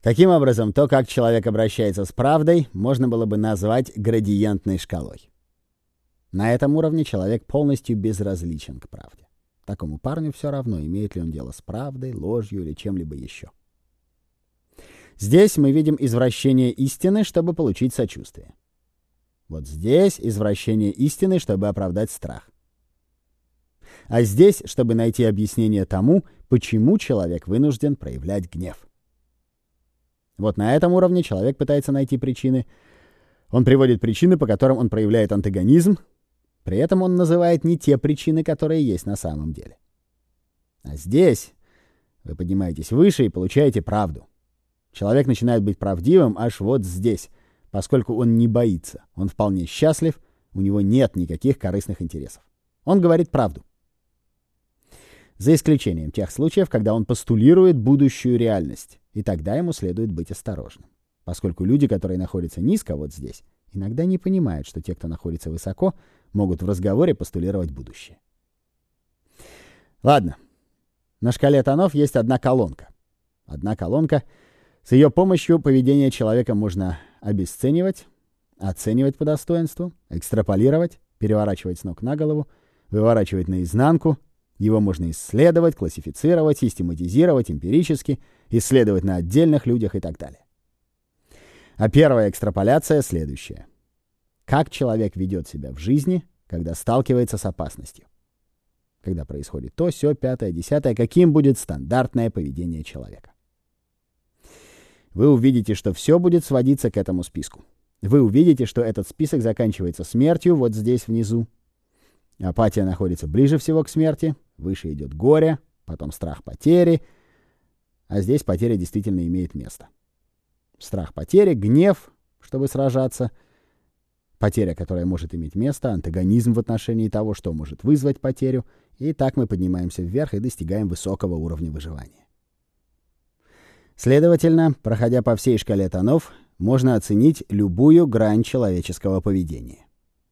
Таким образом, то, как человек обращается с правдой, можно было бы назвать градиентной шкалой. На этом уровне человек полностью безразличен к правде. Такому парню все равно, имеет ли он дело с правдой, ложью или чем-либо еще. Здесь мы видим извращение истины, чтобы получить сочувствие. Вот здесь извращение истины, чтобы оправдать страх. А здесь, чтобы найти объяснение тому, почему человек вынужден проявлять гнев. Вот на этом уровне человек пытается найти причины. Он приводит причины, по которым он проявляет антагонизм. При этом он называет не те причины, которые есть на самом деле. А здесь вы поднимаетесь выше и получаете правду. Человек начинает быть правдивым аж вот здесь, поскольку он не боится. Он вполне счастлив, у него нет никаких корыстных интересов. Он говорит правду. За исключением тех случаев, когда он постулирует будущую реальность, и тогда ему следует быть осторожным. Поскольку люди, которые находятся низко вот здесь, иногда не понимают, что те, кто находится высоко, могут в разговоре постулировать будущее. Ладно. На шкале тонов есть одна колонка. Одна колонка. С ее помощью поведение человека можно обесценивать, оценивать по достоинству, экстраполировать, переворачивать с ног на голову, выворачивать наизнанку. Его можно исследовать, классифицировать, систематизировать эмпирически, исследовать на отдельных людях и так далее. А первая экстраполяция следующая. Как человек ведет себя в жизни, когда сталкивается с опасностью? Когда происходит то, сё, пятое, десятое, каким будет стандартное поведение человека? Вы увидите, что все будет сводиться к этому списку. Вы увидите, что этот список заканчивается смертью вот здесь внизу. Апатия находится ближе всего к смерти, выше идет горе, потом страх потери, а здесь потеря действительно имеет место. Страх потери, гнев, чтобы сражаться, потеря, которая может иметь место, антагонизм в отношении того, что может вызвать потерю, и так мы поднимаемся вверх и достигаем высокого уровня выживания. Следовательно, проходя по всей шкале тонов, можно оценить любую грань человеческого поведения.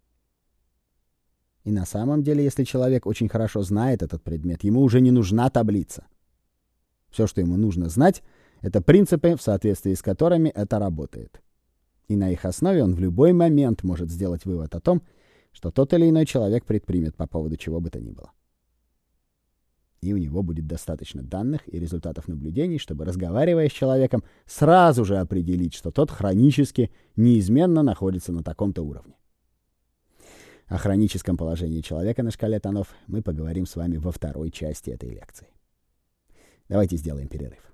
И на самом деле, если человек очень хорошо знает этот предмет, ему уже не нужна таблица. Все, что ему нужно знать, это принципы, в соответствии с которыми это работает. И на их основе он в любой момент может сделать вывод о том, что тот или иной человек предпримет по поводу чего бы то ни было. И у него будет достаточно данных и результатов наблюдений, чтобы, разговаривая с человеком, сразу же определить, что тот хронически, неизменно находится на таком-то уровне. О хроническом положении человека на шкале тонов мы поговорим с вами во второй части этой лекции. Давайте сделаем перерыв.